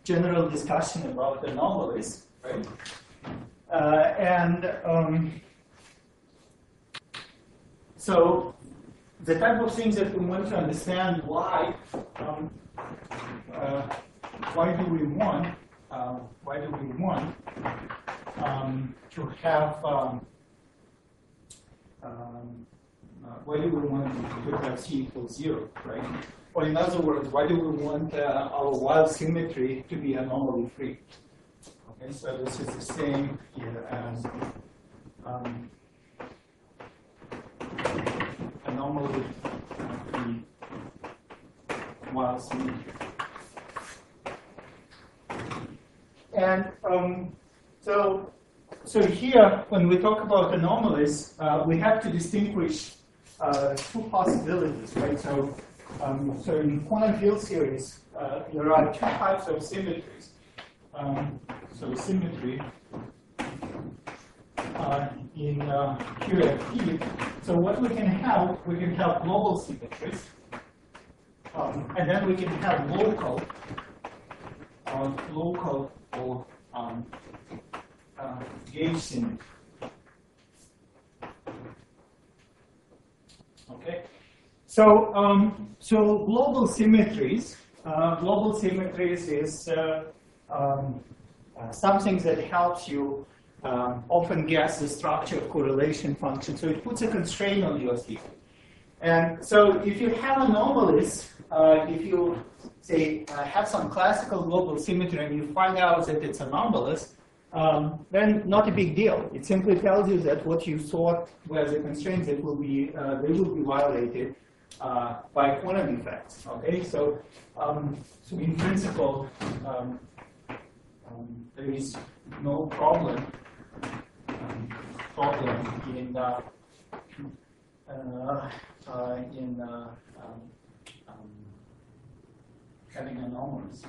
general discussion about anomalies, right? So the type of things that we want to understand why do we want to have why do we want to have C equals 0, right? Or in other words, why do we want our wild symmetry to be anomaly free? Okay, so this is the same here as anomaly free wild symmetry. And so here, when we talk about anomalies, we have to distinguish two possibilities, right? So in quantum field theories, there are two types of symmetries. So symmetry in QFT. So what we can have global symmetries, and then we can have local or gauge symmetry. Okay, so global symmetries is something that helps you often guess the structure of correlation function. So it puts a constraint on your theory. And so if you have anomalies, if you say have some classical global symmetry and you find out that it's anomalous, then not a big deal. It simply tells you that what you thought were the constraints that will be they will be violated by quantum effects. Okay, so in principle, there is no problem in having anomalies.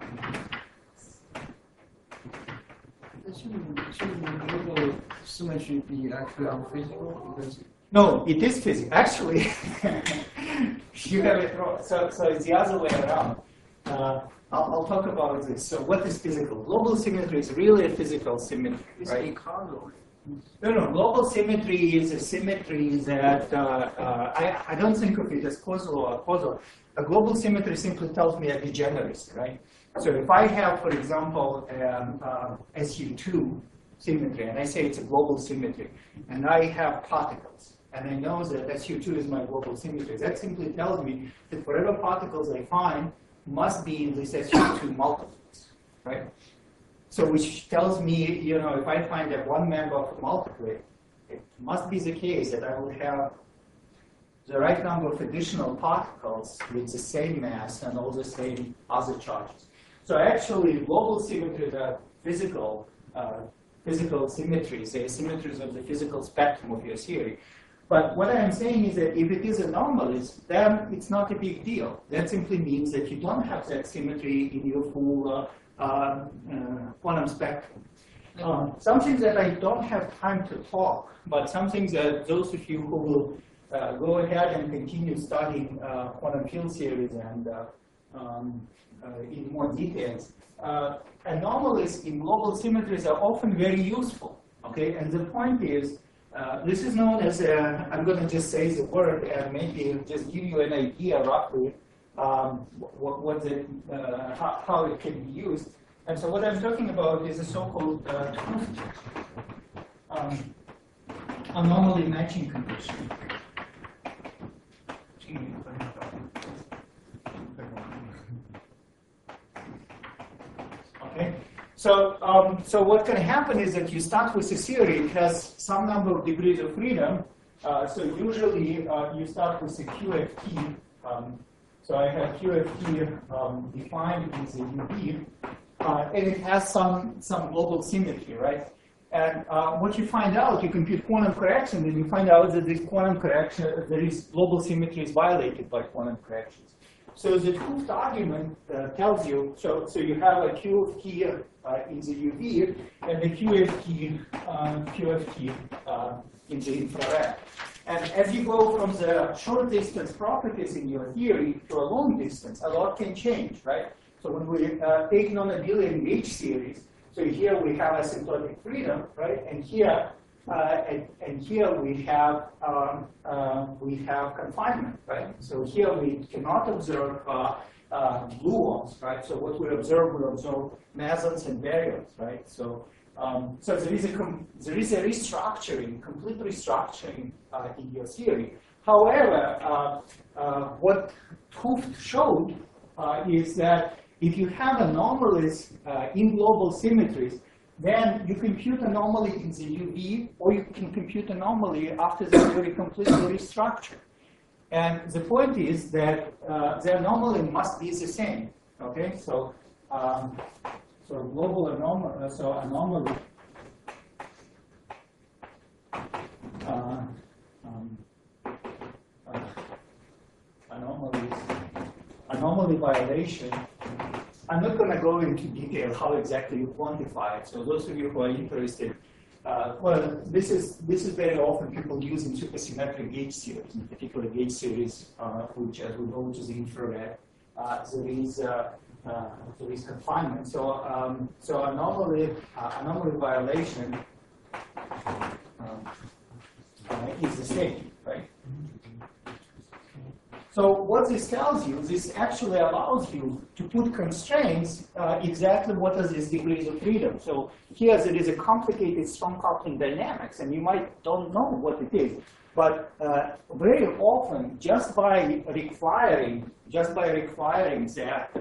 Shouldn't global symmetry be actually unphysical? Because no, it is physical. Actually, you have it wrong. So it's the other way around. I'll talk about this. So what is physical? Global symmetry is really a physical symmetry, right? It's causal. No. Global symmetry is a symmetry that I don't think of it as causal or causal. A global symmetry simply tells me a degeneracy, right? So if I have, for example, SU2 symmetry, and I say it's a global symmetry, and I have particles, and I know that SU2 is my global symmetry, that simply tells me that whatever particles I find must be in this SU2 multiples, right? So which tells me, if I find that one member of a multiplet, it must be the case that I would have the right number of additional particles with the same mass and all the same other charges. So actually, global symmetries are physical symmetries. They are symmetries of the physical spectrum of your theory. But what I'm saying is that if it is anomalous, then it's not a big deal. That simply means that you don't have that symmetry in your full quantum spectrum. Something that I don't have time to talk, but something that those of you who will go ahead and continue studying quantum field theories and in more details, anomalies in global symmetries are often very useful. Okay, and the point is, this is known as I'm going to just say the word and maybe just give you an idea roughly how it can be used. And so what I'm talking about is a so-called anomaly matching condition. Okay. So what can happen is that you start with a theory. It has some number of degrees of freedom. So usually you start with a QFT. So I have QFT defined as a UV, and it has some global symmetry, right? And what you find out, you compute quantum correction, and you find out that this quantum correction, this global symmetry is violated by quantum corrections. So the 't Hooft argument tells you, so you have a QFT in the UV and a QFT in the infrared. And as you go from the short distance properties in your theory to a long distance, a lot can change, right? So when we take non-abelian gauge series, so here we have asymptotic freedom, right? And here we have confinement, right? So here we cannot observe gluons, right? So what we observe mesons and baryons, right? So so there is a restructuring, complete restructuring in your theory. However, what Hooft showed is that if you have anomalies in global symmetries, then you compute anomaly in the UV, or you can compute anomaly after the theory completely restructured. And the point is that the anomaly must be the same. Okay, so global anomaly, anomaly violation. I'm not going to go into detail how exactly you quantify it. So those of you who are interested, well, this is very often people use in supersymmetric gauge series, in particular gauge series, which, as we know, which is infrared. There is confinement. So so anomaly violation is the same, right? So what this tells you, this actually allows you to put constraints exactly what are these degrees of freedom. So here there is a complicated strong coupling dynamics, and you might don't know what it is. But very often, just by requiring that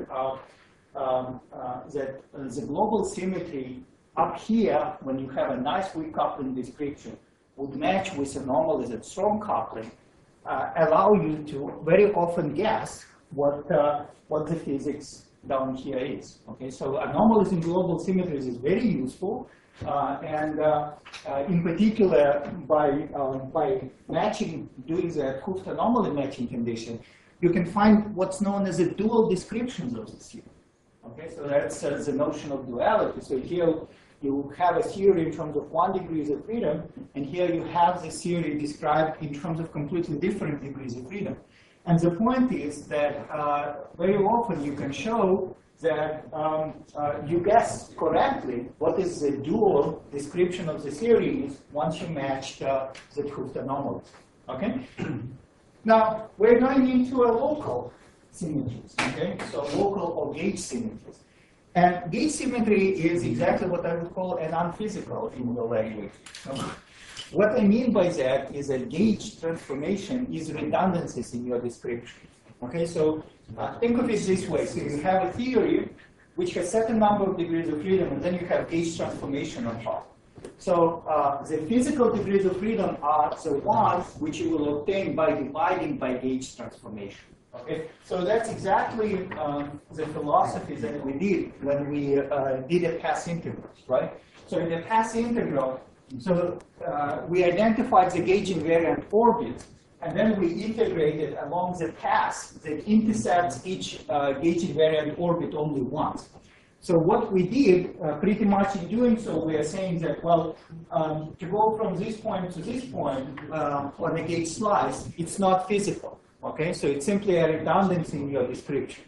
the global symmetry up here, when you have a nice weak coupling description, would match with anomalies at strong coupling, allow you to very often guess what the physics down here is. Okay, so anomalies in global symmetries is very useful, and in particular by matching, doing the Hooft anomaly matching condition, you can find what's known as the dual descriptions of the theory. Okay, so that's the notion of duality. So here you have a theory in terms of 1 degree of freedom, and here you have the theory described in terms of completely different degrees of freedom. And the point is that very often you can show that you guess correctly what is the dual description of the theory is once you match the Hooft anomalies. Okay? Now, we're going into a local symmetries, okay? So local or gauge symmetries. And gauge symmetry is exactly what I would call an unphysical in the language. What I mean by that is that gauge transformation is redundancies in your description. Okay, so think of it this way. So you have a theory which has certain number of degrees of freedom, and then you have gauge transformation on top. So the physical degrees of freedom are the ones which you will obtain by dividing by gauge transformation. Okay, so that's exactly the philosophy that we did when we did a path integral, right? So in the path integral, we identified the gauge invariant orbit, and then we integrated along the path that intersects each gauge invariant orbit only once. So what we did, pretty much in doing so, we are saying that, well, to go from this point to this point on a gauge slice, it's not physical. Okay, so it's simply a redundancy in your description.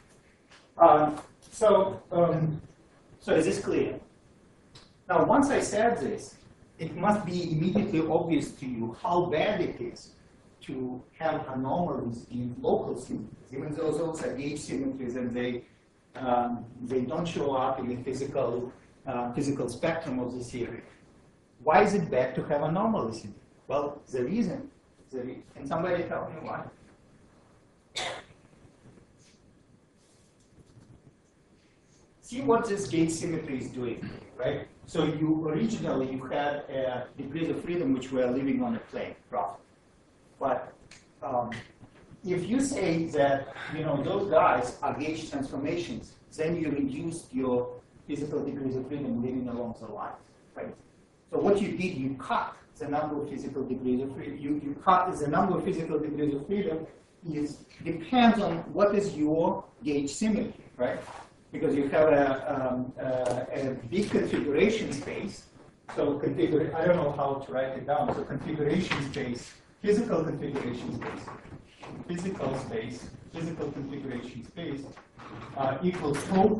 So is this clear? Now, once I said this, it must be immediately obvious to you how bad it is to have anomalies in local symmetries, even though those are gauge symmetries and they don't show up in the physical spectrum of the theory. Why is it bad to have anomalies in it? Well, the reason, can somebody tell me why? See what this gauge symmetry is doing, right? So originally you had degrees of freedom which were living on a plane, roughly. But if you say that those guys are gauge transformations, then you reduced your physical degrees of freedom living along the lines, right? So what you did, you cut the number of physical degrees of freedom. You cut the number of physical degrees of freedom depends on what is your gauge symmetry, right? Because you have a big configuration space. So I don't know how to write it down. So configuration space, physical configuration space. physical space, physical configuration space, equals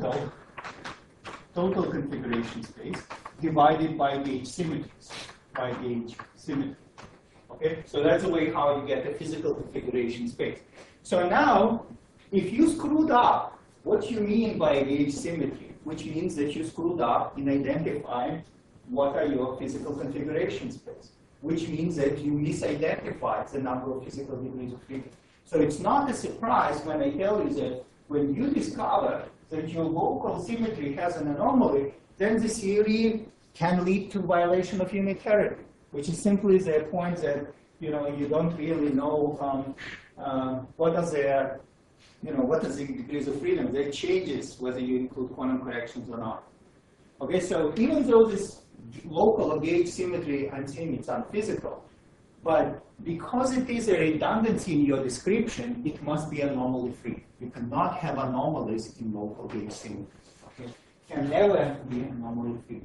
total configuration space divided by gauge symmetries, by gauge symmetry. Okay, so that's the way how you get the physical configuration space. So now, if you screwed up what you mean by gauge symmetry, which means that you screwed up in identifying what are your physical configuration space, which means that you misidentified the number of physical degrees of freedom. So it's not a surprise when I tell you that when you discover that your local symmetry has an anomaly, then the theory can lead to violation of unitarity, which is simply the point that you don't really know what are the degrees of freedom. That changes whether you include quantum corrections or not. Okay, so even though this local gauge symmetry, I'm saying it's unphysical, but because it is a redundancy in your description, it must be anomaly free. You cannot have anomalies in local gauge symmetry. Okay, can never be anomaly free.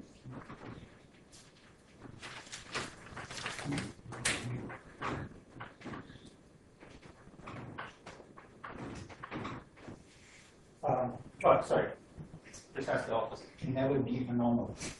Sorry. Precisely the opposite. Can never be anomalous.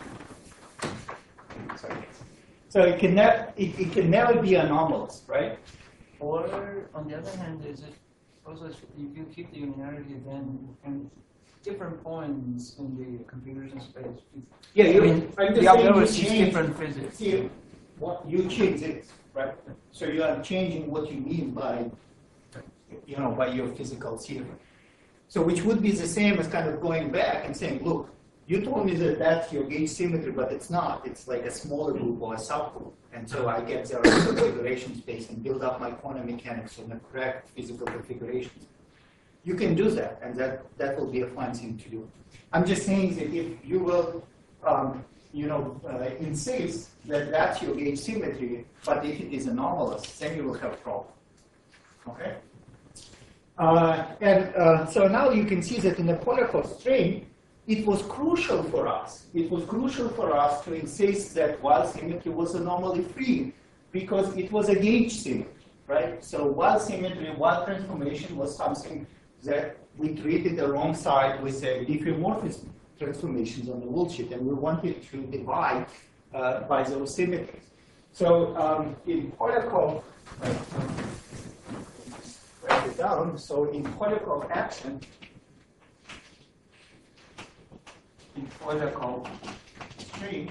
Sorry. So it can never be anomalous, right? Or on the other hand, is it also if you keep the unitarity, then different points in the configuration space? Yeah, the observer sees different physics. See, what you change it, right? So you are changing what you mean by, by your physical theory. So which would be the same as kind of going back and saying, look, you told me that that's your gauge symmetry, but it's not. It's like a smaller group or a subgroup. And so I get the right configuration space and build up my quantum mechanics on the correct physical configurations. You can do that, and that will be a fun thing to do. I'm just saying that if you will, insist that that's your gauge symmetry, but if it is anomalous, then you will have a problem. Okay? So now you can see that in the Polyakov string, it was crucial for us. It was crucial for us to insist that Weyl symmetry was anomaly free because it was a gauge symmetry, right? So Weyl symmetry, Weyl transformation was something that we treated alongside with diffeomorphism transformations on the worldsheet, and we wanted to divide by those symmetries. So in Polyakov, write it down. So in Polyakov action, in Polyakov string,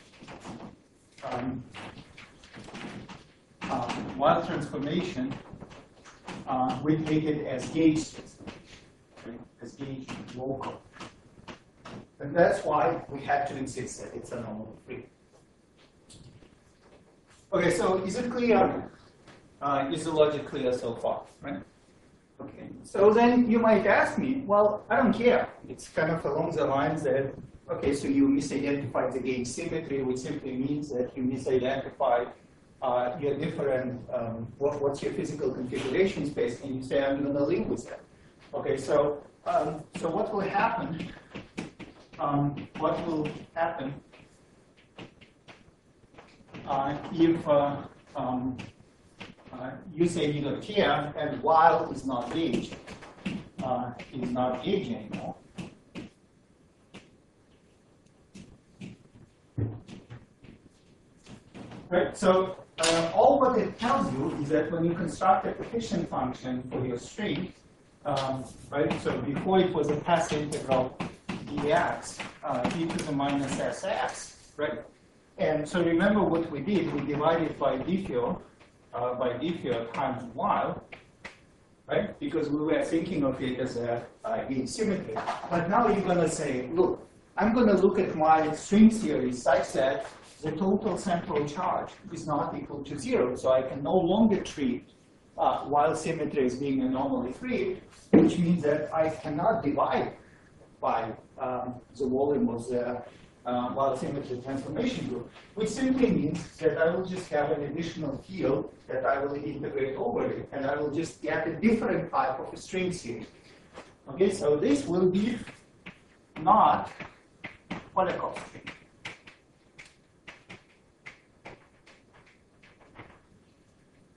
Weyl transformation, we take it as gauge system, right? As gauge local. And that's why we had to insist that it's anomaly free. Okay, so is it clear? Is the logic clear so far, right? Okay, so then you might ask me, well, I don't care. It's kind of along the lines that, okay, so you misidentified the gauge symmetry, which simply means that you misidentified your different, what's your physical configuration space, and you say, I'm going to live with that. Okay, so what will happen? What will happen if you say you don't care, and Weyl is not gauge, anymore. Right. So all what it tells you is that when you construct a partition function for your string, right? So before it was a path integral dx e to the minus sx, right? And so remember what we did? We divided by Diffeo times Weyl, right? Because we were thinking of it as a gauge symmetry. But now you're going to say, look, I'm going to look at my string theory such that the total central charge is not equal to 0. So I can no longer treat Weyl symmetry as being anomaly free, which means that I cannot divide by the volume of the Weyl symmetry transformation group, which simply means that I will just have an additional field that I will integrate over it, and I will just get a different type of a string theory. Okay, so this will be not Polyakov string.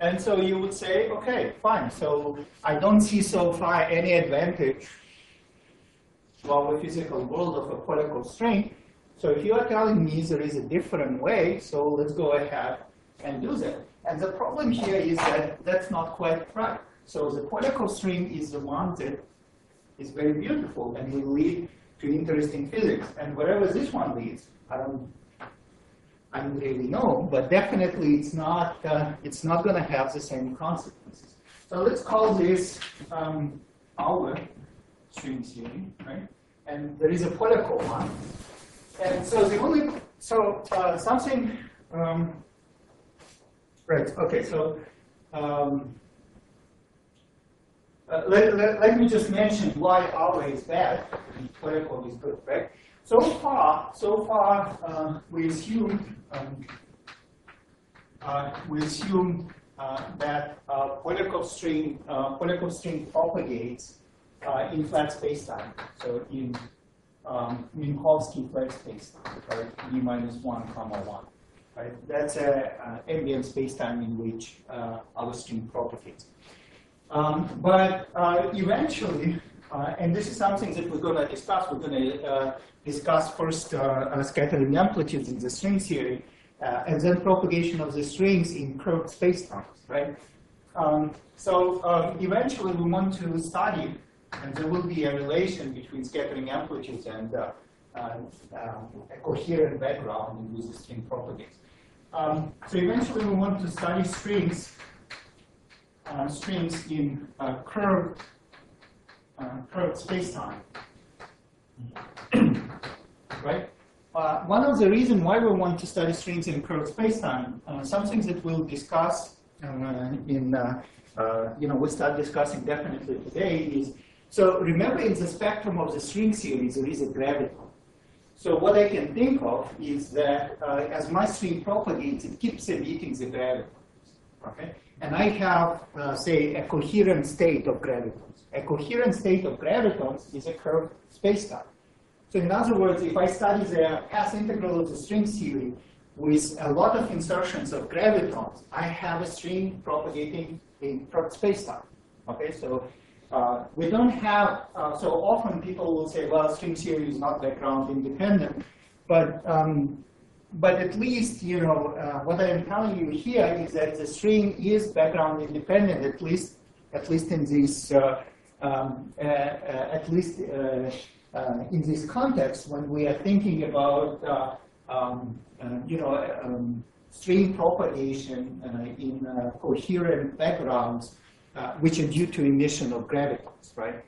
And so you would say, okay, fine. So I don't see so far any advantage of the physical world of a polycle string. So if you are telling me there is a different way, so let's go ahead and do that. And the problem here is that that's not quite right. So the polycle string is the one that is very beautiful and will lead to interesting physics. And wherever this one leads, I don't really know, but definitely it's not going to have the same consequences. So let's call this our string theory, right? And there is a polycle one. And so something, right, okay, so let me just mention why our is bad and polycle is good, right? So far, we assume that polycle string propagates in flat spacetime. So in Minkowski flat spacetime, right? E minus 1, 1. Right? That's an ambient spacetime in which our string propagates. But eventually, and this is something that we're going to discuss. We're going to discuss first scattering amplitudes in the string theory, and then propagation of the strings in curved spacetimes, right? So eventually, we want to study, and there will be a relation between scattering amplitudes and a coherent background in which the string propagates. So eventually, we want to study strings in curved spacetime, right? One of the reasons why we want to study strings in curved spacetime, something that we'll discuss we'll start discussing definitely today is, so remember in the spectrum of the string theory there is a graviton. So what I can think of is that as my string propagates, it keeps emitting the graviton, okay? And I have, say, a coherent state of gravitons. A coherent state of gravitons is a curved spacetime. So in other words, if I study the path integral of the string theory with a lot of insertions of gravitons, I have a string propagating in curved spacetime. Okay, so we don't have, so often people will say, well, string theory is not background independent, but at least, what I am telling you here is that the string is background independent, at least in this, in this context when we are thinking about, string propagation in coherent backgrounds, which are due to emission of gravitons, right?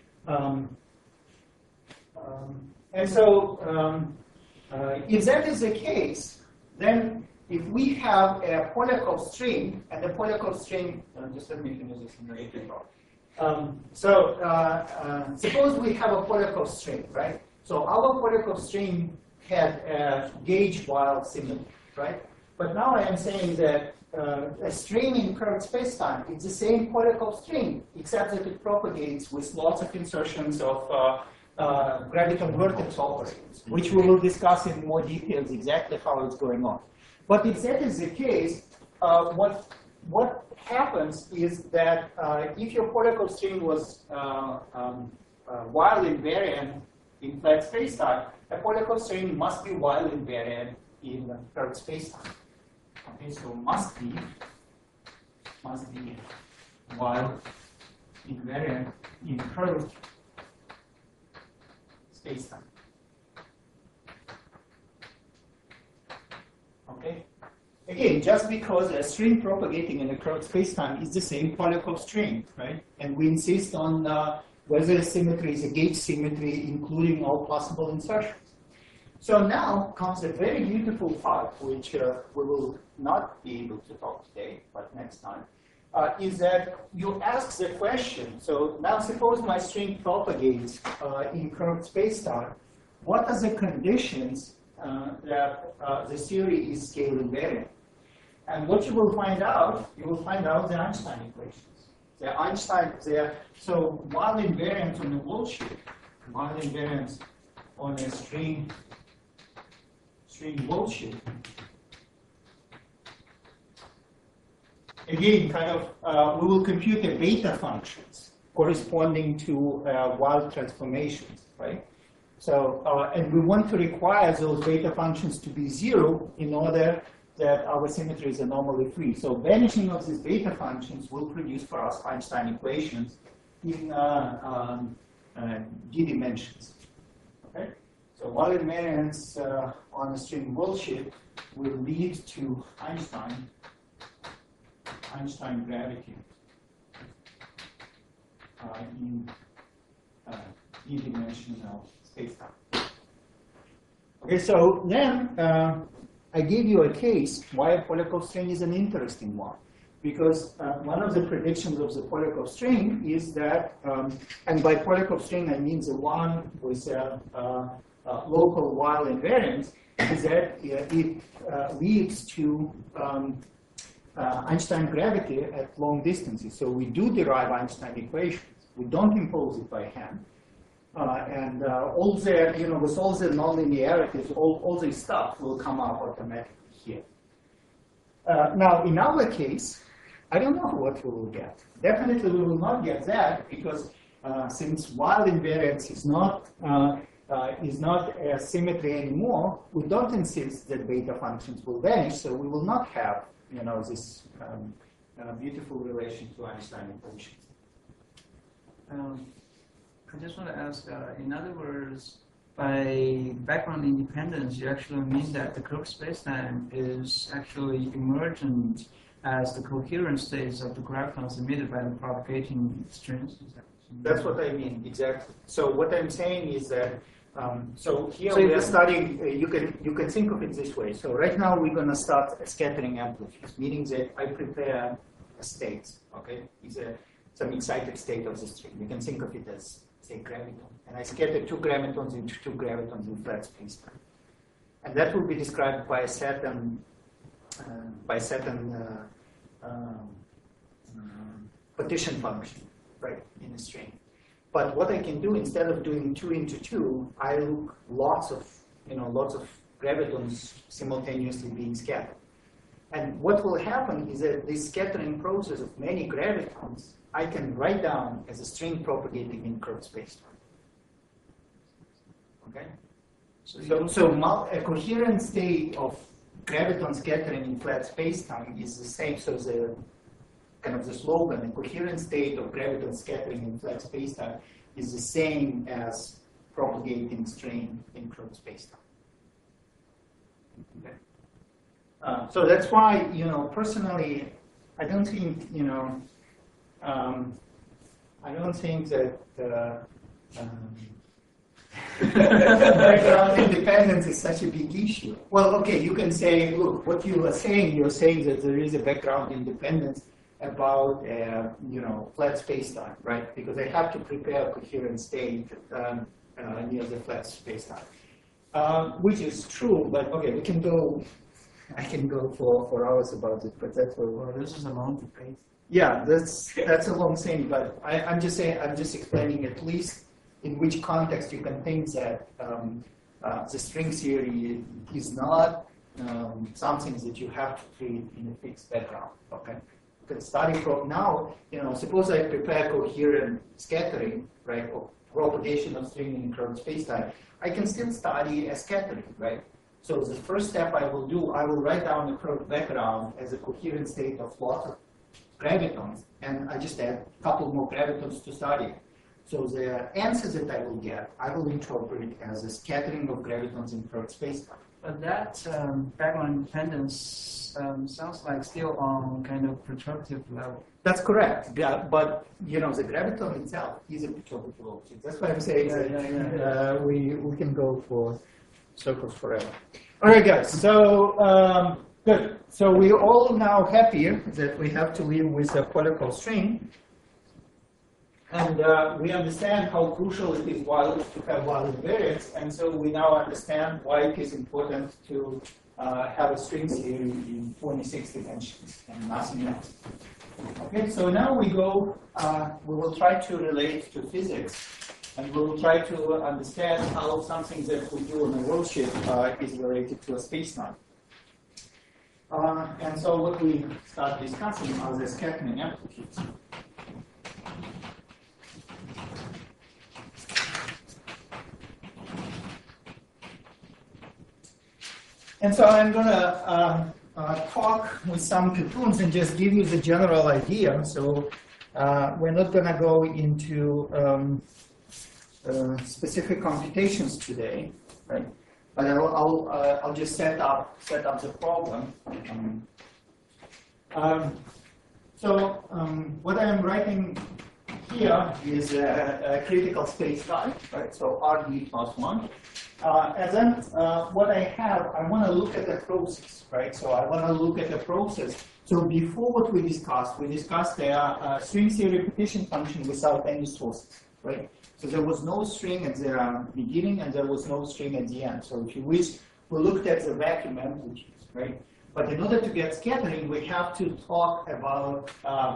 And so. If that is the case, then if we have a polycle string, and the polycle string, just let me finish this in the suppose we have a polycle string, right? So our polycle string had a gauge-wild symmetry, right? But now I am saying that a string in curved spacetime is the same polycle string, except that it propagates with lots of insertions of graviton vertex operators, which we will discuss in more details exactly how it's going on. But if that is the case, what happens is that if your polycle string was wild invariant in flat spacetime, a polycle string must be wild invariant in curved spacetime. Okay, so must be wild invariant in curved spacetime. Okay. Again, just because a string propagating in a curved spacetime is the same polycle string, right? And we insist on whether the symmetry is a gauge symmetry, including all possible insertions. So now comes a very beautiful part, which we will not be able to talk today, but next time, is that you ask the question. So now suppose my string propagates in curved spacetime. What are the conditions that the theory is scale invariant? And what you will find out the Einstein equations. So while invariance on the wall sheet, while invariance on a string wall sheet again, kind of, we will compute the beta functions corresponding to wild transformations, right? So, and we want to require those beta functions to be 0 in order that our symmetry is anomaly free. So vanishing of these beta functions will produce for us Einstein equations in d dimensions. Okay? So while invariance on a string bullshit will lead to Einstein gravity in d-dimensional spacetime. Okay, so then I gave you a case why a Polyakov string is an interesting one. Because one of the predictions of the Polyakov string is that, and by Polyakov string I mean the one with local while invariance, is that it leads to Einstein gravity at long distances. So we do derive Einstein equations. We don't impose it by hand. And all the, with all the nonlinearities, all this stuff will come up automatically here. Now, in our case, I don't know what we will get. Definitely we will not get that because since wild invariance is not a symmetry anymore, we don't insist that beta functions will vanish, so we will not have this beautiful relation to Einstein equations. I just want to ask, in other words, by background independence, you actually mean that the Crookes spacetime is actually emergent as the coherent states of the gravitons emitted by the propagating strings? That's what I mean, exactly. So what I'm saying is that, so here we are studying, you can think of it this way. So right now we're going to start scattering amplitudes, meaning that I prepare a state, okay? It's some excited state of the string. You can think of it as, say, graviton. And I scatter 2 gravitons into 2 gravitons in flat spacetime. And that will be described by a certain partition function, right, in a string. But what I can do, instead of doing 2 into 2, I look lots of gravitons simultaneously being scattered. And what will happen is that this scattering process of many gravitons, I can write down as a string propagating in curved spacetime. Okay? So a coherent state of graviton scattering in flat spacetime is the same. So the kind of the slogan, a coherent state of graviton scattering in flat spacetime is the same as propagating string in curved spacetime. Okay. So that's why, personally, I don't think, I don't think that background independence is such a big issue. Well, okay, you can say, look, what you are saying, you're saying that there is a background independence about, flat spacetime, right? Because I have to prepare a coherent state near the flat spacetime, which is true. But okay, we can go. I can go for hours about it, but that's what. Well, this is a long debate. Yeah, that's a long thing, but I'm just saying, I'm just explaining at least in which context you can think that the string theory is not something that you have to treat in a fixed background. Okay, you can study from now. Suppose I prepare coherent scattering, right, or propagation of string in curved spacetime. I can still study a scattering, right? So the first step I will do, I will write down the curved background as a coherent state of lots of gravitons, and I just add a couple more gravitons to study. So the answer that I will get, I will interpret as a scattering of gravitons in curved spacetime. But that background independence sounds like still on kind of perturbative level. That's correct. Yeah, but the graviton itself is a perturbative object. That's why I'm saying we can go for circles forever. All right, guys. So good. So we're all now happy that we have to live with a Polyakov string. And we understand how crucial it is to have wild invariance, and so we now understand why it is important to have a string theory in 26 dimensions and nothing else. Okay, so now we will try to relate to physics, and we will try to understand how something that we do on a worldsheet is related to a spacetime. And so what we start discussing are the scattering amplitudes. And so I'm going to talk with some cartoons and just give you the general idea. So we're not going to go into specific computations today, right? But I'll just set up the problem. What I'm writing here is a critical space type, right? So RD plus 1. And then what I have, I want to look at the process, right? So I want to look at the process. So before what we discussed the string theory repetition function without any sources, right? So there was no string at the beginning and there was no string at the end. So if you wish, we looked at the vacuum amplitudes, right? But in order to get scattering, we have to talk about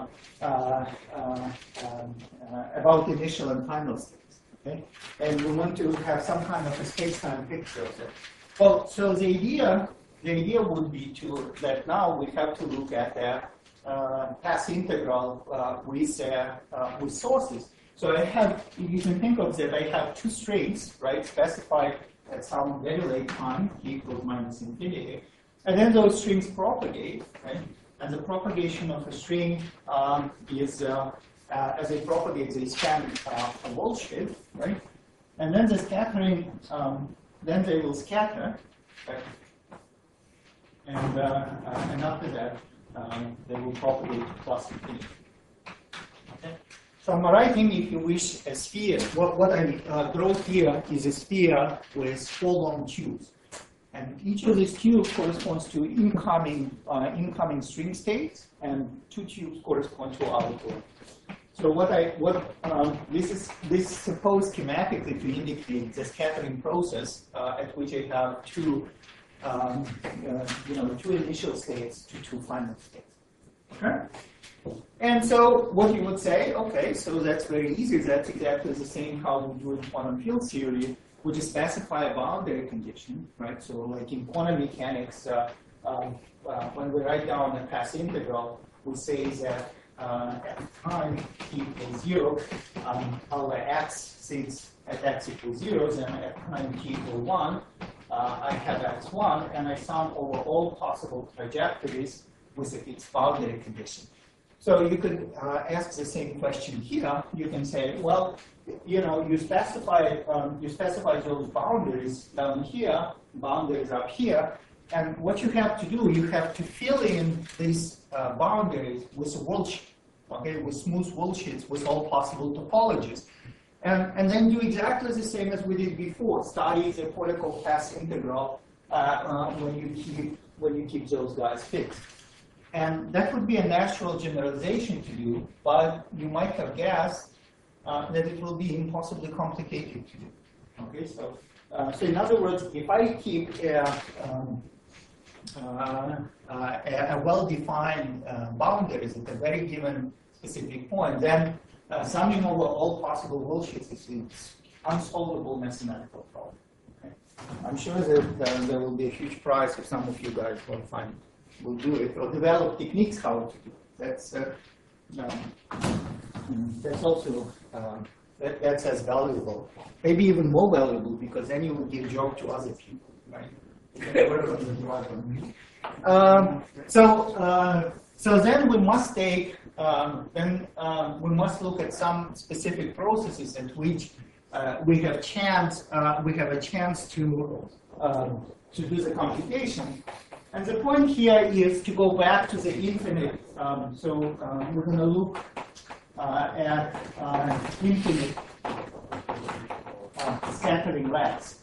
initial and final states, okay? And we want to have some kind of a space-time picture of it. Well, so the idea would be that now we have to look at the path integral with sources. So I have, you can think of that, I have two strings, right, specified at some very late time, t equals minus infinity. And then those strings propagate, right? And the propagation of a string is, as it propagates, they span a wall shape, right? And then the scattering, then they will scatter, right? And after that, they will propagate to plus infinity. Okay? So I'm writing, if you wish, a sphere. What I draw here is a sphere with 4 long tubes. And each of these tubes corresponds to incoming string states, and 2 tubes correspond to output. So this is supposed schematically to indicate the scattering process at which I have two initial states to 2 final states. Okay? And so what you would say, okay, so that's very easy. That's exactly the same how we do in quantum field theory. We just specify a boundary condition, right? So like in quantum mechanics, when we write down a path integral, we say that at time t equals 0, our x, since at x equals 0, then at time t equals 1, I have x1, and I sum over all possible trajectories with a fixed boundary condition. So you could ask the same question here. You can say, well, you specify those boundaries down here, boundaries up here, and what you have to do, you have to fill in these boundaries with a wall sheet, okay, with smooth wall sheets with all possible topologies. And then do exactly the same as we did before. Study the Polyakov path integral when you keep those guys fixed. And that would be a natural generalization to do, but you might have guessed that it will be impossibly complicated to do. Okay, so in other words, if I keep a well-defined boundaries at a very given specific point, then summing over all possible wall sheets is an unsolvable mathematical problem. Okay? I'm sure that there will be a huge prize if some of you guys will do it or develop techniques how to do it. That's also that's as valuable, maybe even more valuable, because then you will give job to other people, right? So then we must take we must look at some specific processes at which we have a chance to do the computation. And the point here is to go back to the infinite. We're going to look at infinite scattering rats.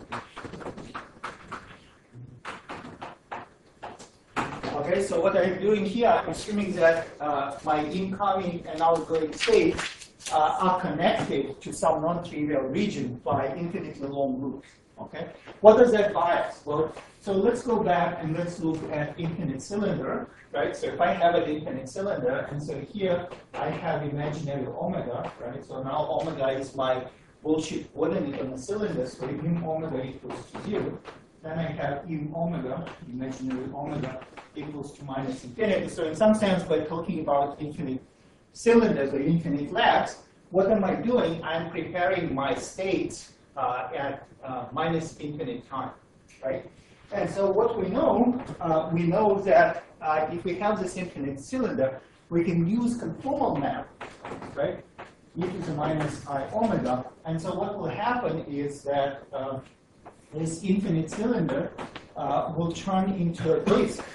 Okay, so what I'm doing here, I'm assuming that my incoming and outgoing states are connected to some non-trivial region by infinitely long loops. Okay, what does that buy us? Well, so let's go back and let's look at infinite cylinder, right? So if I have an infinite cylinder, and so here I have imaginary omega, right? So now omega is my bullshit coordinate on the cylinder, so if omega equals to 0, then I have m omega, imaginary omega, equals to minus infinity. So in some sense, by talking about infinite cylinders or infinite legs, what am I doing? I'm preparing my states at minus infinite time, right? And so what we know that if we have this infinite cylinder, we can use conformal map, right? E to the minus I omega. And so what will happen is that this infinite cylinder will turn into a disk,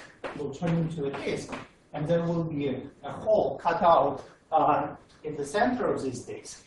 and there will be a hole cut out in the center of this disk.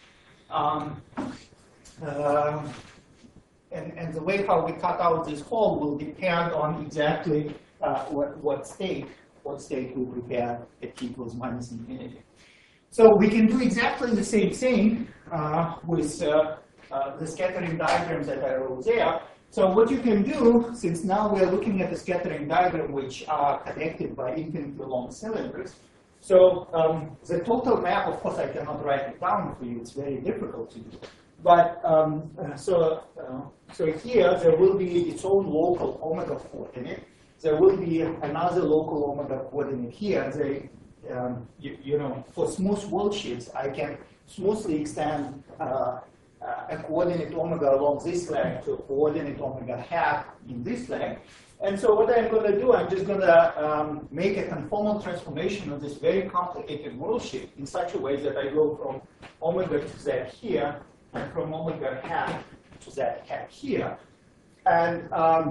And the way how we cut out this hole will depend on exactly what state we prepare at t equals minus infinity. So we can do exactly the same thing with the scattering diagrams that I wrote there. So what you can do, since now we're looking at the scattering diagram which are connected by infinitely long cylinders, so the total map, of course, I cannot write it down for you. It's very difficult to do. But so here there will be its own local omega coordinate. There will be another local omega coordinate here. They, you know, for smooth world sheets, I can smoothly extend a coordinate omega along this leg to a coordinate omega hat in this leg. And so what I'm going to do, I'm just going to make a conformal transformation of this very complicated world sheet in such a way that I go from omega to z here, and from omega hat to z hat here. And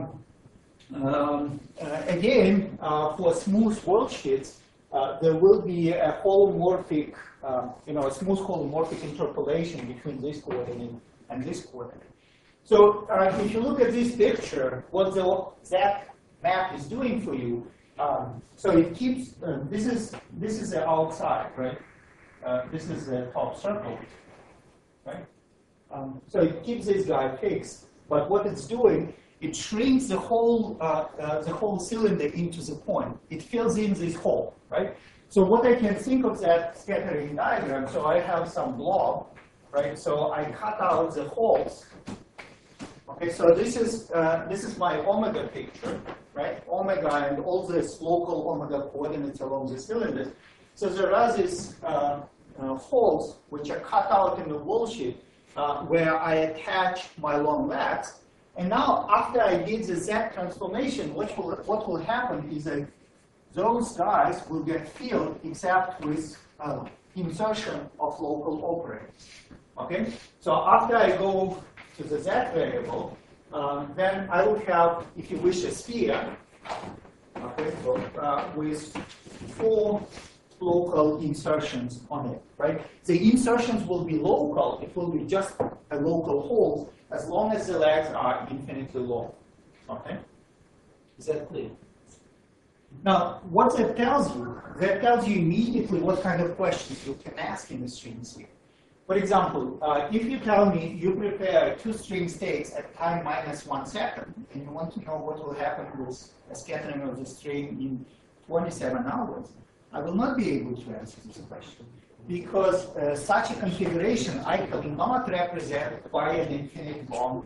again, for smooth world sheets, there will be a holomorphic, a smooth holomorphic interpolation between this coordinate and this coordinate. So if you look at this picture, what that map is doing for you, so it keeps, this is the outside, right? This is the top circle, right? So it keeps this guy fixed, but what it's doing, it shrinks the whole cylinder into the point. It fills in this hole, right? So what I can think of that scattering diagram, so I have some blob, right? So I cut out the holes. Okay, so this is my omega picture, right? Omega and all these local omega coordinates along the cylinders. So there are these holes which are cut out in the wall sheet where I attach my long legs. And now, after I did the Z transformation, what will happen is that those guys will get filled except with insertion of local operands. Okay? So after I go to the Z variable, then I will have, if you wish, a sphere, okay, so, with 4 local insertions on it, right? The insertions will be local. It will be just a local hole as long as the legs are infinitely long. Okay? Is that clear? Now, what that tells you, immediately what kind of questions you can ask in the strings here. For example, if you tell me you prepare 2 string states at time minus 1 second, and you want to know what will happen with a scattering of the string in 27 hours, I will not be able to answer this question because such a configuration I cannot represent by an infinite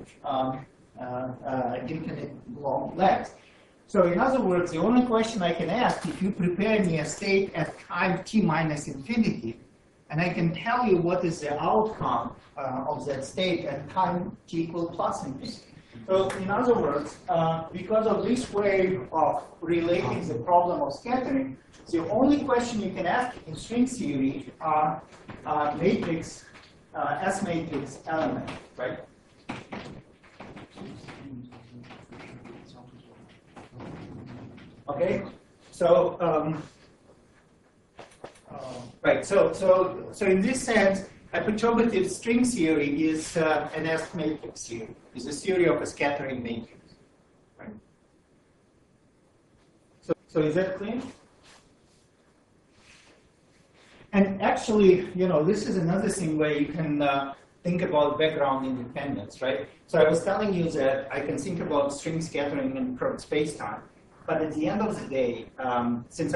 long legs. So in other words, the only question I can ask, if you prepare me a state at time t minus infinity, and I can tell you what is the outcome of that state at time t equal plus infinity. So in other words, because of this way of relating the problem of scattering, the only question you can ask in string theory are matrix, S matrix element, right? Okay, so right, so in this sense, a perturbative string theory is an S matrix theory. It's a theory of a scattering matrix, right? So is that clear? And actually, this is another thing where you can think about background independence, right? So I was telling you that I can think about string scattering in curved spacetime, but at the end of the day, since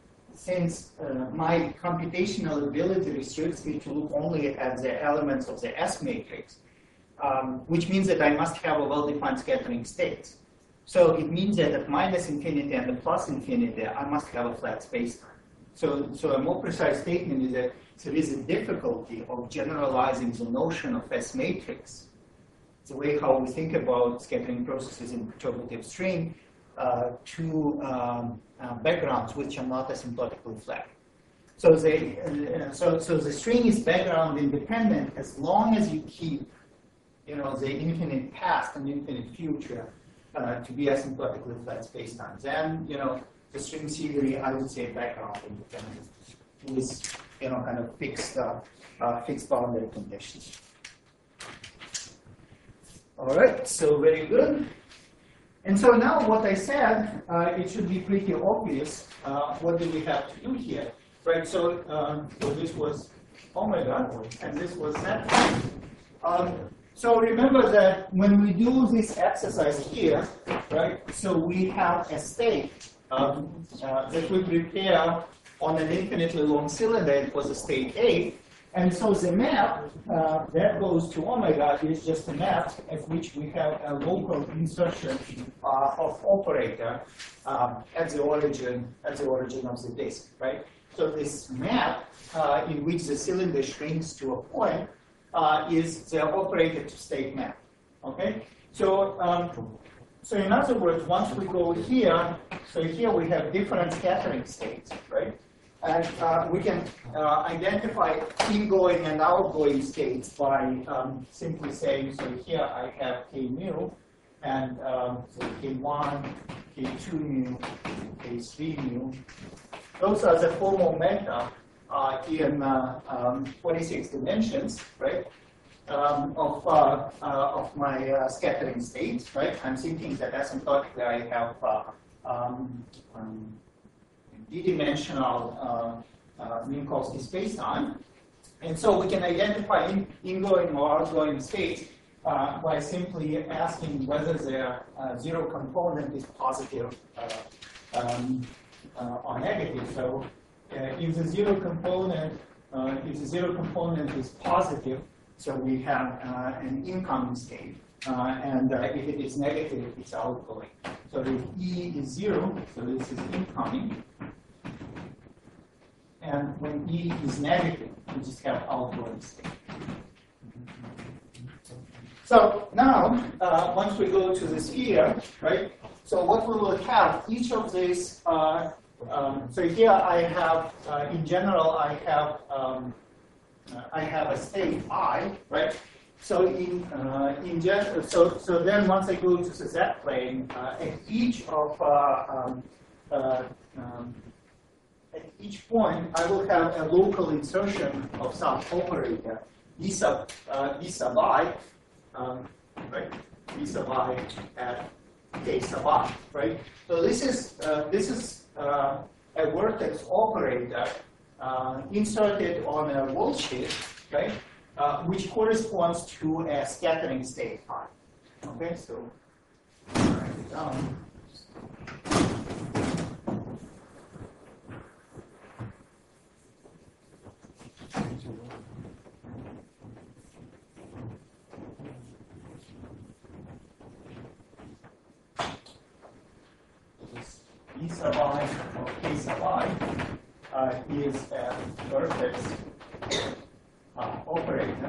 my computational ability restricts me to look only at the elements of the S matrix, which means that I must have a well-defined scattering states. So it means that at minus infinity and the plus infinity, I must have a flat spacetime. So a more precise statement is that there is a difficulty of generalizing the notion of S matrix, the way how we think about scattering processes in perturbative string, to backgrounds which are not asymptotically flat. So the string is background independent as long as you keep, the infinite past and infinite future to be asymptotically flat spacetimes. Then, the string theory, I would say background independent with, kind of fixed boundary conditions. All right, so very good. And so now what I said, it should be pretty obvious. What do we have to do here? Right, so this was omega, and this was that. So remember that when we do this exercise here, right, so we have a state that we prepare on an infinitely long cylinder. It was a state A. And so the map that goes to omega is just a map at which we have a local insertion of operator at the origin of the disk, right? So this map in which the cylinder shrinks to a point is the operator to state map. Okay? So so in other words, once we go here, so here we have different scattering states, right? And we can identify ingoing and outgoing states by simply saying, so here I have K mu, and so K1, K2 mu, K3 mu. Those are the four momenta in 46 dimensions, right, of my scattering state, right? I'm thinking that asymptotically I have d-dimensional Minkowski spacetime. And so we can identify ingoing or outgoing states by simply asking whether the zero component is positive or negative. So if the zero component is positive, so we have an incoming state. And if it is negative, it's outgoing. So if E is 0, so this is incoming. And when E is negative, we just have outgoing state. So now, once we go to the sphere, right? So what we will have, each of these, so here I have, in general, I have a state I, right? So in general, so then once I go to the Z plane, at each point, I will have a local insertion of some operator, d sub I, right? D sub I at K sub I, right? So this is a vertex operator inserted on a wall sheet, right? Which corresponds to a scattering state I. Okay, so write it down. E sub I or K sub I is a vertex operator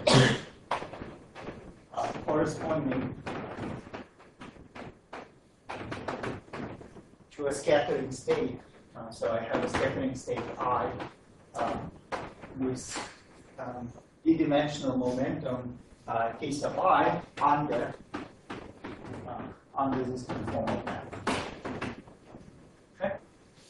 corresponding to a scattering state. So I have a scattering state I with d-dimensional momentum K sub I under this conformal map. Okay.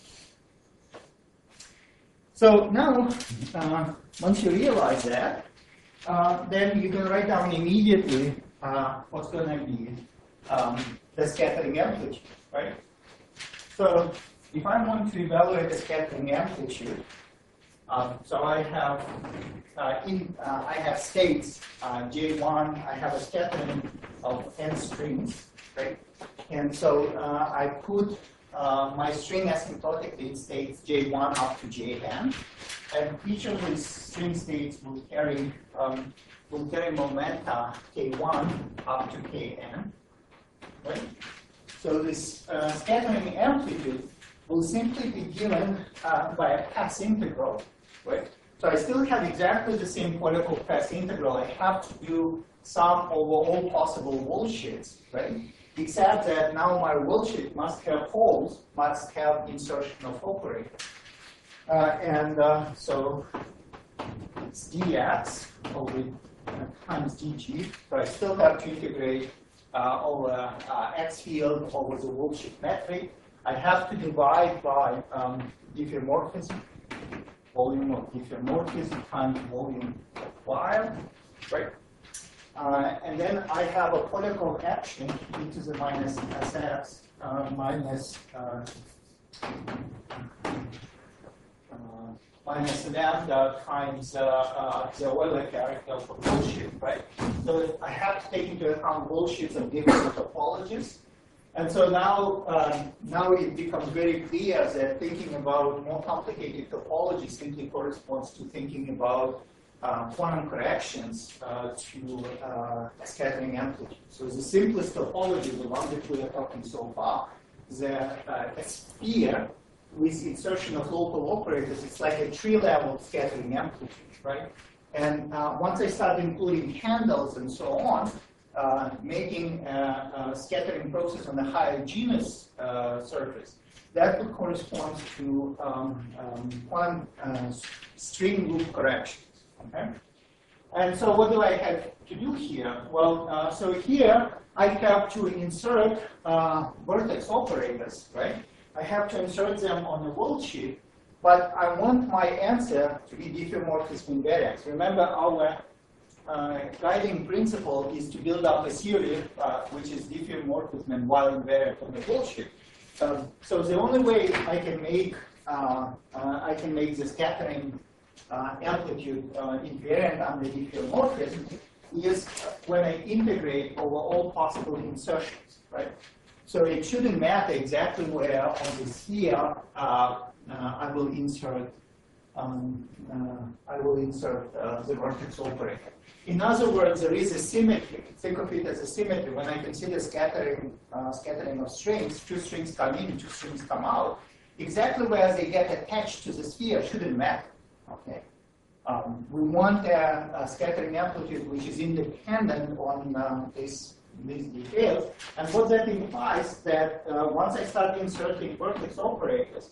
So now, once you realize that, then you can write down immediately what's going to be the scattering amplitude, right? So if I want to evaluate the scattering amplitude, so I have I have states J1. I have a scattering of n strings, right? And so I put my string asymptotically in states J1 up to Jn, and each of these string states will carry momenta K1 up to Kn, right? So this scattering amplitude will simply be given by a path integral, right? So I still have exactly the same political path integral. I have to do sum over all possible wall sheets, right? Except that now my wall sheet must have holes, must have insertion of operator. So it's dx over times dg, but I still have to integrate over x field over the wall sheet metric. I have to divide by diffeomorphism, volume of diffeomorphism times volume of wire, right? And then I have a particle action e to the minus sx minus lambda times the Euler character for wall sheet, right? So I have to take into account wall sheets of different topologies. And so now it becomes very clear that thinking about more complicated topology simply corresponds to thinking about quantum corrections to a scattering amplitude. So the simplest topology, the one that we are talking so far, is a sphere with insertion of local operators. It's like a tree-level scattering amplitude, right? And once I start including handles and so on, making a scattering process on a higher genus surface, that would correspond to quantum string loop corrections. Okay? And so what do I have to do here? Well, so here I have to insert vertex operators, right? I have to insert them on the wall sheet, but I want my answer to be diffeomorphism invariant. Remember, our guiding principle is to build up a theory which is diffeomorphism and while invariant on the wall sheet. So the only way I can make the scattering amplitude invariant under diffeomorphism is when I integrate over all possible insertions, right? So it shouldn't matter exactly where on the sphere I will insert the vertex operator. In other words, there is a symmetry. Think of it as a symmetry. When I consider scattering of strings, two strings come in, two strings come out. Exactly where they get attached to the sphere shouldn't matter. Okay. We want a scattering amplitude which is independent on these details. And what that implies that once I start inserting vertex operators,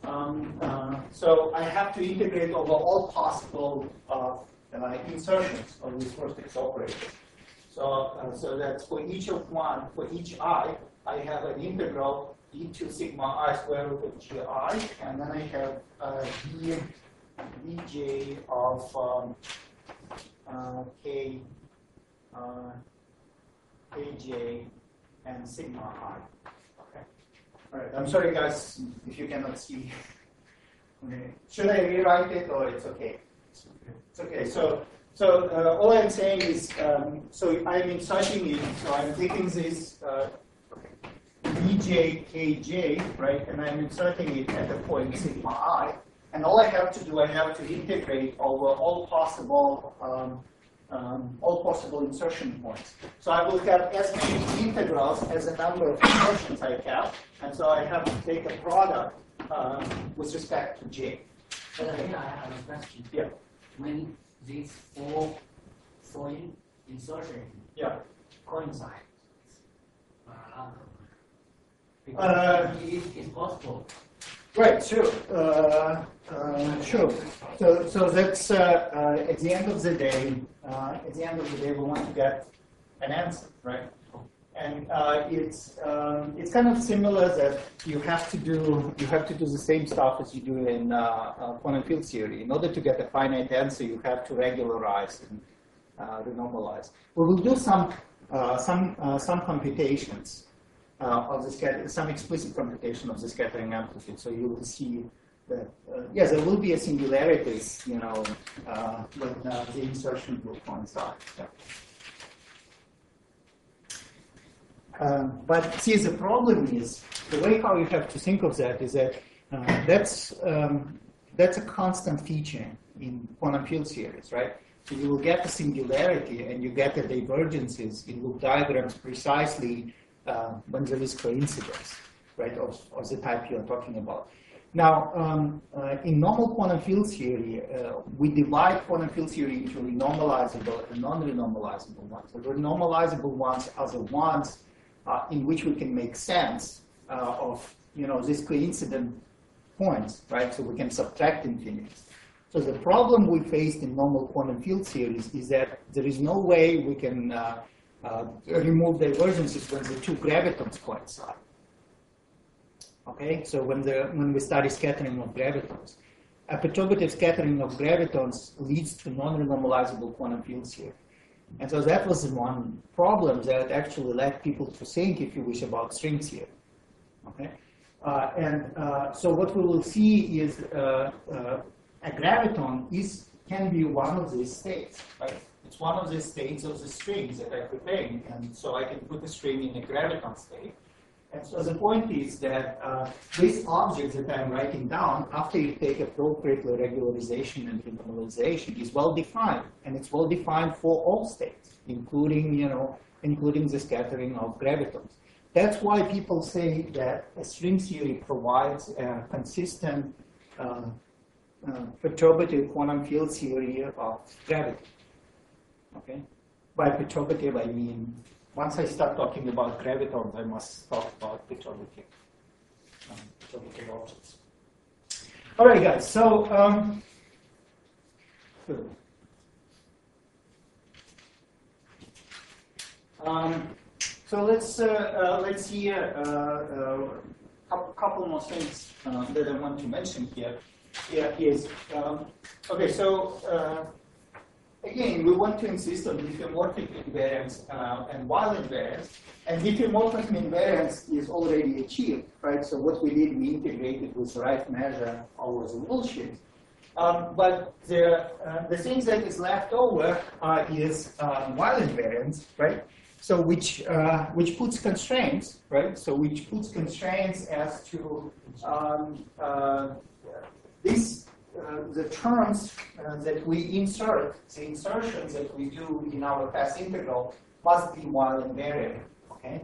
so I have to integrate over all possible insertions of these vertex operators. So that's for each I have an integral e to sigma I square root of gi, and then I have dj of k, kj, and sigma I. Okay. All right. I'm sorry, guys, if you cannot see. Okay. Should I rewrite it, or it's okay? It's okay. So all I'm saying is, so I'm inserting it. So I'm taking this dj kj, right, and I'm inserting it at the point sigma I. And all I have to do, I have to integrate over all possible insertion points. So I will have as many integrals as the number of insertions I have, and so I have to take a product with respect to j. Okay. I have a question. Yeah. When these four insertions coincide, it's possible. Right, sure. Sure. So that's at the end of the day. We want to get an answer, right? And it's kind of similar that you have to do the same stuff as you do in quantum field theory. In order to get a finite answer, you have to regularize and renormalize. We will do some computations of the some explicit computation of the scattering amplitude. So you will see that yes, there will be a singularities, when the insertion will coincide. Yeah. But see, the problem is the way how you have to think of that is that that's a constant feature in quantum field theories, right? So you will get a singularity and you get the divergences in loop diagrams precisely when there is coincidence, right, of the type you're talking about. Now, in normal quantum field theory, we divide quantum field theory into renormalizable and non-renormalizable ones. The renormalizable ones are the ones in which we can make sense of, these coincident points, right? So we can subtract infinities. So the problem we faced in normal quantum field theories is that there is no way we can remove divergences when the two gravitons coincide. Okay, so when we study scattering of gravitons, a perturbative scattering of gravitons leads to non-renormalizable quantum field theory. And so that was one problem that actually led people to think, if you wish, about string theory. Okay, so what we will see is a graviton can be one of these states, right? It's one of the states of the strings that I'm preparing, and so I can put a string in a graviton state. And so the point is that these objects that I'm writing down, after you take appropriately regularization and renormalization, is well defined, and it's well defined for all states, including the scattering of gravitons. That's why people say that a string theory provides a consistent perturbative quantum field theory of gravity. Okay, by perturbative I mean, once I start talking about gravitons, I must talk about perturbative objects. All right, guys. So, good. So let's see a couple more things that I want to mention here. Okay. So. Again, we want to insist on diffeomorphic invariance and Weyl invariance. And diffeomorphism invariance is already achieved, right? So what we did, we integrated with the right measure over the bullshit. But the thing that is left over is Weyl invariance, right? So which puts constraints, right? So which puts constraints as to the terms that we insert, the insertions that we do in our path integral must be Weyl invariant, okay?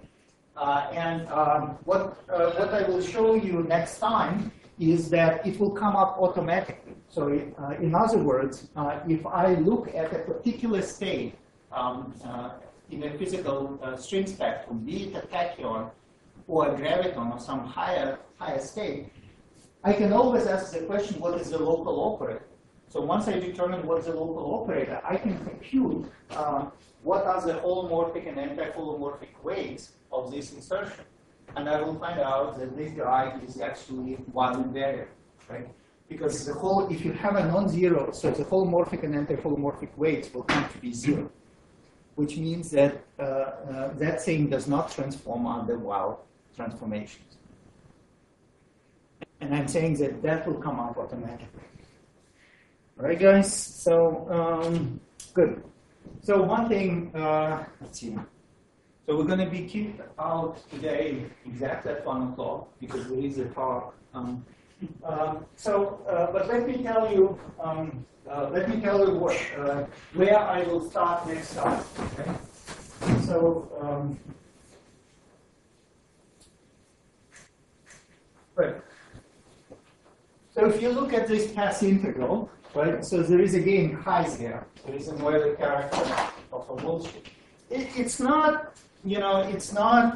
What I will show you next time is that it will come up automatically. So in other words, if I look at a particular state in a physical string spectrum, be it a tachyon or a graviton or some higher state, I can always ask the question, what is the local operator? So once I determine what's the local operator, I can compute what are the holomorphic and anti-holomorphic weights of this insertion. And I will find out that this guy is actually Weyl invariant, right? Because if you have a non-zero, so the holomorphic and anti-holomorphic weights will come to be zero, which means that that thing does not transform under Weyl transformations. And I'm saying that will come up automatically. All right, guys. So good. So one thing, let's see. So we're going to be kicked out today exactly at 1 o'clock because there is a talk. But let me tell you where I will start next time. Okay? So. Right. So if you look at this path integral, right, so there is again Hi's there. There is an Euler character of a bullshit. It's not, it's not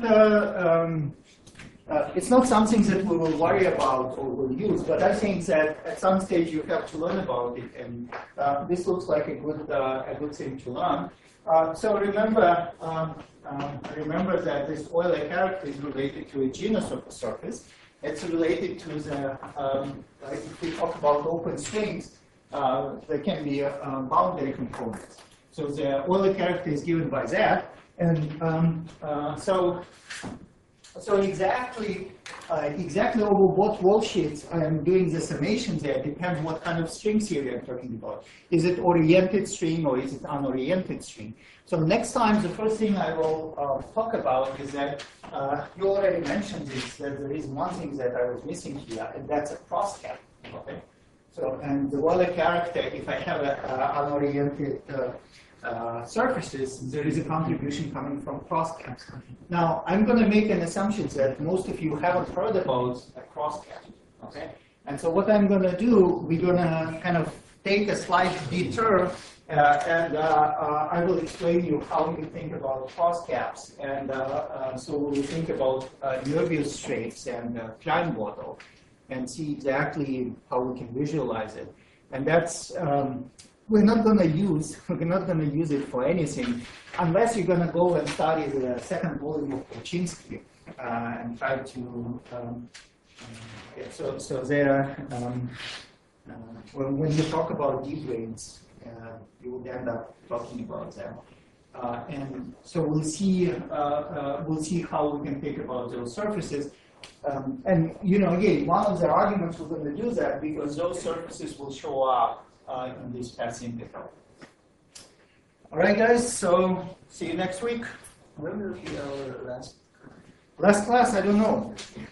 something that we will worry about or will use, but I think that at some stage you have to learn about it, and this looks like a good thing to learn. So remember that this Euler character is related to a genus of a surface. It's related to the, if we talk about open strings, there can be boundary components. So the Euler character is given by that. And so exactly over what wall sheets I'm doing the summation there depends what kind of string theory I'm talking about. Is it oriented string or is it unoriented string? So next time, the first thing I will talk about is that you already mentioned this, that there is one thing that I was missing here, and that's a cross-cap. Okay. So, and the Euler character, if I have an unoriented surfaces, there is a contribution coming from cross-caps. Now, I'm going to make an assumption that most of you haven't heard about a cross-cap, okay? And so what I'm going to do, we're going to kind of take a slight detour, and I will explain you how you think about cross-caps. And so we'll think about Möbius straights and Klein bottle, and see exactly how we can visualize it. And that's we're not going to use it for anything unless you're going to go and study the second volume of Polchinski and try to. So there, when you talk about D-branes, you will end up talking about them. And so we'll see how we can think about those surfaces. And again, one of the arguments we're going to do that because those surfaces will show up in this path integral. All right, guys. So see you next week. When will be our last class? I don't know.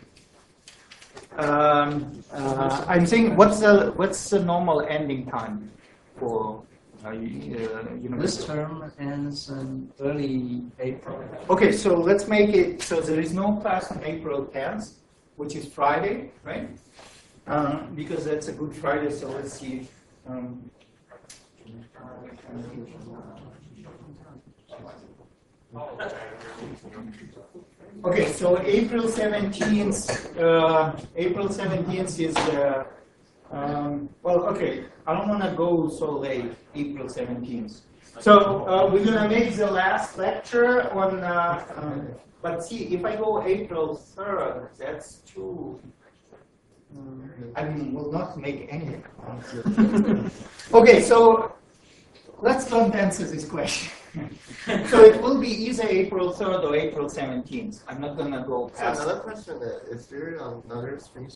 I'm saying, what's the normal ending time for university? This term ends in early April. Okay, so let's make it so there is no class on April 10th, which is Friday, right? Because that's a Good Friday, so let's see. Okay, so April 17th. April 17th is well. Okay, I don't want to go so late. April 17th. So we're gonna make the last lecture on. But see, if I go April 3rd, that's too. I mean, we'll not make any. Okay, so let's don't answer this question. So it will be either April 3rd or April 17th. I'm not going to go past. So another question is there another string